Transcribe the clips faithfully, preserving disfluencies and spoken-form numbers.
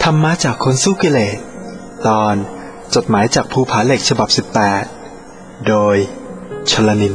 รรมะจากคนสู้กิเลสตอนจดหมายจากภูผาเหล็กฉบับสิบแปดโดยชลนิน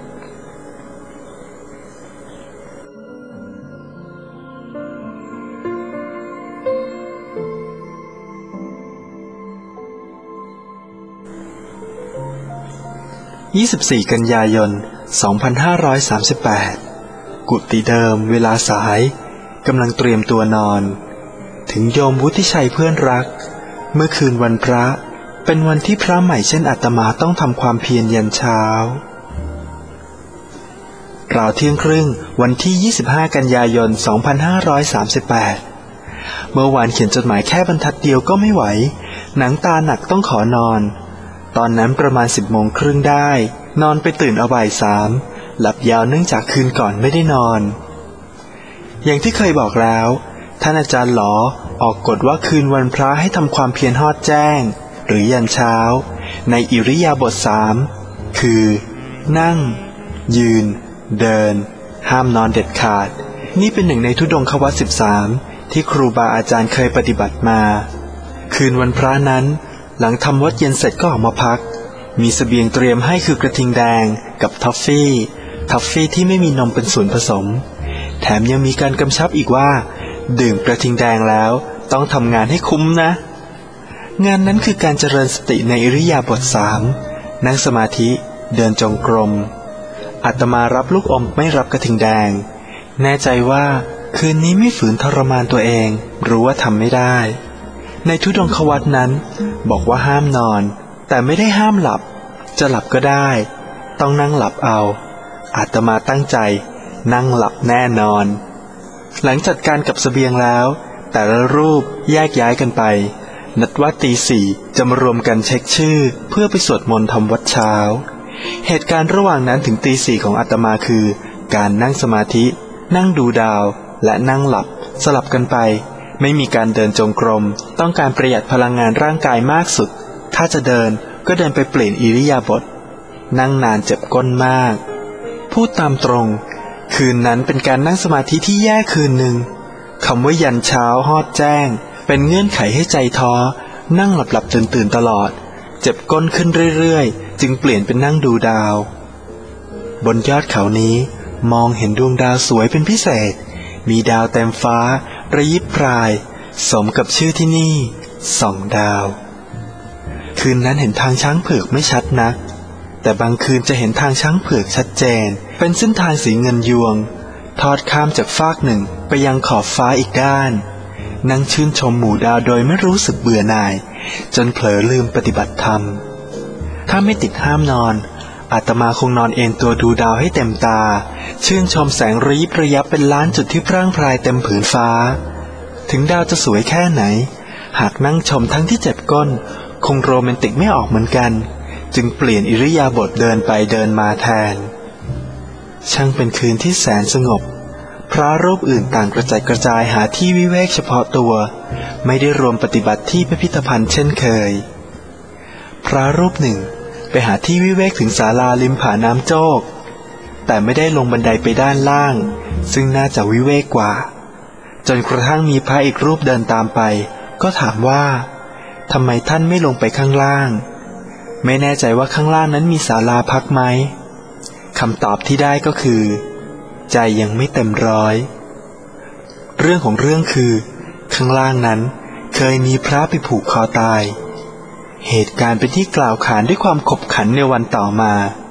ยี่สิบสี่กันยายนสองพันห้าร้อยสามสิบแปดกุฏิเดิมเวลาสายกำลังเตรียมตัวนอนถึงโยมวุฒิชัยเพื่อนรักเมื่อคืนวันพระเป็นวันที่พระใหม่เช่นอาตมาต้องทำความเพียรยันเช้าราวเที่ยงครึ่งวันที่ยี่สิบห้ากันยายนสองพันห้าร้อยสามสิบแปดเมื่อวานเขียนจดหมายแค่บรรทัดเดียวก็ไม่ไหวหนังตาหนักต้องขอนอนตอนนั้นประมาณสิบโมงครึ่งได้นอนไปตื่นเอาบ่ายสามหลับยาวเนื่องจากคืนก่อนไม่ได้นอนอย่างที่เคยบอกแล้วท่านอาจารย์หลอออกกฎว่าคืนวันพระให้ทำความเพียรฮอดแจ้งหรือยันเช้าในอิริยาบถสามคือนั่งยืนเดินห้ามนอนเด็ดขาดนี่เป็นหนึ่งในธุดงควัตรสิบสามที่ครูบาอาจารย์เคยปฏิบัติมาคืนวันพระนั้นหลังทำวัดเย็นเสร็จก็ออกมาพักมีเสบียงเตรียมให้คือกระทิงแดงกับทอฟฟี่ทอฟฟี่ที่ไม่มีนมเป็นส่วนผสมแถมยังมีการกำชับอีกว่าดื่มกระทิงแดงแล้วต้องทำงานให้คุ้มนะงานนั้นคือการเจริญสติในอิริยาบถสามนั่งสมาธิเดินจงกรมอาตมารับลูกอมไม่รับกระทิงแดงแน่ใจว่าคืนนี้ไม่ฝืนทรมานตัวเองรู้ว่าทำไม่ได้ในธุดงควัตรนั้นบอกว่าห้ามนอนแต่ไม่ได้ห้ามหลับจะหลับก็ได้ต้องนั่งหลับเอาอาตมาตั้งใจนั่งหลับแน่นอนหลังจัดการกับเสบียงแล้วแต่ละรูปแยกย้ายกันไปนัดว่าตีสี่จะมารวมกันเช็คชื่อเพื่อไปสวดมนต์ทำวัดเช้าเหตุการณ์ระหว่างนั้นถึงตีสี่ของอาตมาคือการนั่งสมาธินั่งดูดาวและนั่งหลับสลับกันไปไม่มีการเดินจงกรมต้องการประหยัดพลังงานร่างกายมากสุดถ้าจะเดินก็เดินไปเปลี่ยนอิริยาบถนั่งนานเจ็บก้นมากพูดตามตรงคืนนั้นเป็นการนั่งสมาธิที่แย่คืนหนึ่งคำว่ายันเช้าฮอดแจ้งเป็นเงื่อนไขให้ใจท้อนั่งหลับหลับตื่นตื่นตลอดเจ็บก้นขึ้นเรื่อยๆจึงเปลี่ยนเป็นนั่งดูดาวบนยอดเขานี้มองเห็นดวงดาวสวยเป็นพิเศษมีดาวเต็มฟ้าระยิบพรายสมกับชื่อที่นี่ส่องดาวคืนนั้นเห็นทางช้างเผือกไม่ชัดนักแต่บางคืนจะเห็นทางช้างเผือกชัดเจนเป็นเส้นทางสีเงินยวงทอดข้ามจากฟากหนึ่งไปยังขอบฟ้าอีกด้านนั่งชื่นชมหมู่ดาวโดยไม่รู้สึกเบื่อหน่ายจนเผลอลืมปฏิบัติธรรมถ้าไม่ติดห้ามนอนอาตมาคงนอนเอนตัวดูดาวให้เต็มตาชื่นชมแสงระยิบระยับเป็นล้านจุดที่พร่างพรายเต็มผืนฟ้าถึงดาวจะสวยแค่ไหนหากนั่งชมทั้งที่เจ็บก้นคงโรแมนติกไม่ออกเหมือนกันจึงเปลี่ยนอิริยาบถเดินไปเดินมาแทนช่างเป็นคืนที่แสนสงบพระรูปอื่นต่างกระจายกระจายหาที่วิเวกเฉพาะตัวไม่ได้รวมปฏิบัติที่พิพิธภัณฑ์เช่นเคยพระรูปหนึ่งไปหาที่วิเวกถึงศาลาริมผาน้ำโจกแต่ไม่ได้ลงบันไดไปด้านล่างซึ่งน่าจะวิเวกกว่าจนกระทั่งมีพระอีกรูปเดินตามไปก็ถามว่าทำไมท่านไม่ลงไปข้างล่างไม่แน่ใจว่าข้างล่างนั้นมีศาลาพักไหมคำตอบที่ได้ก็คือใจยังไม่เต็มร้อยเรื่องของเรื่องคือข้างล่างนั้นเคยมีพระไปผูกคอตายเหตุการณ์เป็นที่กล่าวขานด้วยความขบขันในวันต่อมา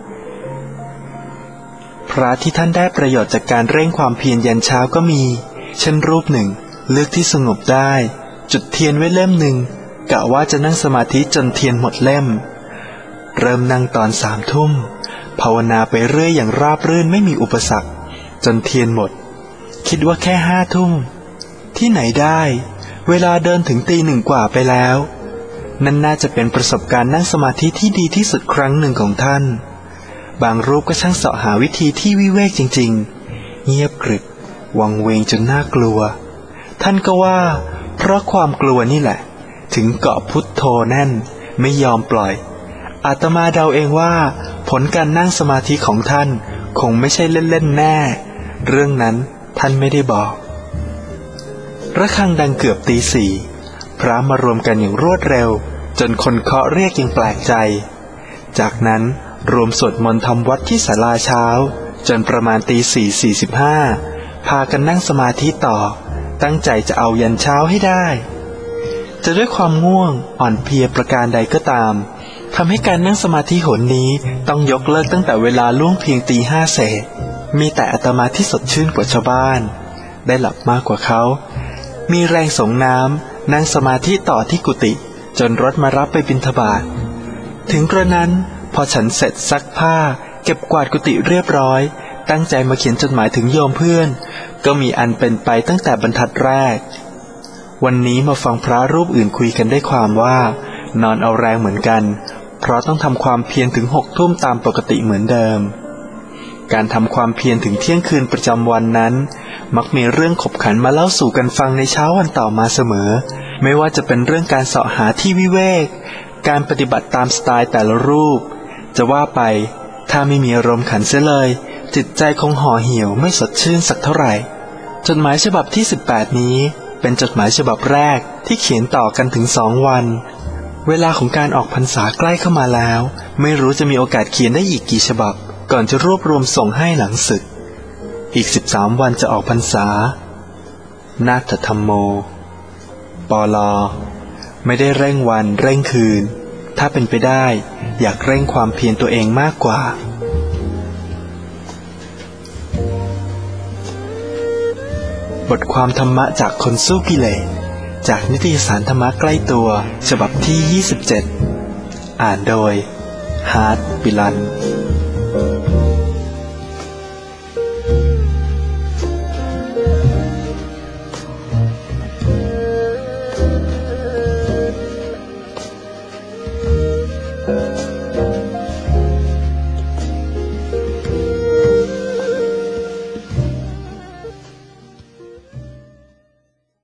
พระที่ท่านได้ประโยชน์จากการเร่งความเพียรยันเช้าก็มีเช่นรูปหนึ่งเลือกที่สงบได้จุดเทียนไว้เล่มหนึ่งกะว่าจะนั่งสมาธิจนเทียนหมดเล่มเริ่มนั่งตอนสามทุ่มภาวนาไปเรื่อยอย่างราบรื่นไม่มีอุปสรรคจนเทียนหมดคิดว่าแค่ห้าทุ่มที่ไหนได้เวลาเดินถึงตีหนึ่งกว่าไปแล้วนั่นน่าจะเป็นประสบการณ์นั่งสมาธิที่ดีที่สุดครั้งหนึ่งของท่านบางรูปก็ช่างเสาะหาวิธีที่วิเวกจริงๆเงียบกริบวังเวงจนน่ากลัวท่านก็ว่าเพราะความกลัวนี่แหละถึงเกาะพุทโธแน่นไม่ยอมปล่อยอาตมาเดาเองว่าผลการนั่งสมาธิของท่านคงไม่ใช่เล่นๆแน่เรื่องนั้นท่านไม่ได้บอกระฆังดังเกือบตีสี่พระมารวมกันอย่างรวดเร็วจนคนเคาะเรียกยังแปลกใจจากนั้นรวมสวดมนต์ทำวัดที่ศาลาเช้าจนประมาณตีสี่สี่สิบห้าพากันนั่งสมาธิต่อตั้งใจจะเอายันเช้าให้ได้จะด้วยความง่วงอ่อนเพลียประการใดก็ตามทำให้การนั่งสมาธิหนนี้ต้องยกเลิกตั้งแต่เวลาล่วงเพียงตีห้าเศษมีแต่อาตมาที่สดชื่นกว่าชาวบ้านได้หลับมากกว่าเขามีแรงส่งน้ำนั่งสมาธิต่อที่กุฏิจนรถมารับไปบิณฑบาตถึงกระนั้นพอฉันเสร็จซักผ้าเก็บกวาดกุฏิเรียบร้อยตั้งใจมาเขียนจดหมายถึงโยมเพื่อนก็มีอันเป็นไปตั้งแต่บรรทัดแรกวันนี้มาฟังพระรูปอื่นคุยกันได้ความว่านอนเอาแรงเหมือนกันเพราะต้องทำความเพียรถึงหกทุ่มตามปกติเหมือนเดิมการทำความเพียรถึงเที่ยงคืนประจำวันนั้นมักมีเรื่องขบขันมาเล่าสู่กันฟังในเช้าวันต่อมาเสมอไม่ว่าจะเป็นเรื่องการเสาะหาที่วิเวกการปฏิบัติตามสไตล์แต่ละรูปจะว่าไปถ้าไม่มีอารมณ์ขันเสียเลยจิตใจคงห่อเหี่ยวไม่สดชื่นสักเท่าไหร่จดหมายฉบับที่สิบแปดนี้เป็นจดหมายฉบับแรกที่เขียนต่อกันถึงสองวันเวลาของการออกพรรษาใกล้เข้ามาแล้วไม่รู้จะมีโอกาสเขียนได้อีกกี่ฉบับก่อนจะรวบรวมส่งให้หลังศึกอีกสิบสามวันจะออกพรรษานาถธรรมโมปลไม่ได้เร่งวันเร่งคืนถ้าเป็นไปได้อยากเร่งความเพียรตัวเองมากกว่าบทความธรรมะจากคนสู้กิเลสจากนิตยสารธรรมะใกล้ตัวฉบับที่ยี่สิบเจ็ดอ่านโดยฮาร์ทปิลัน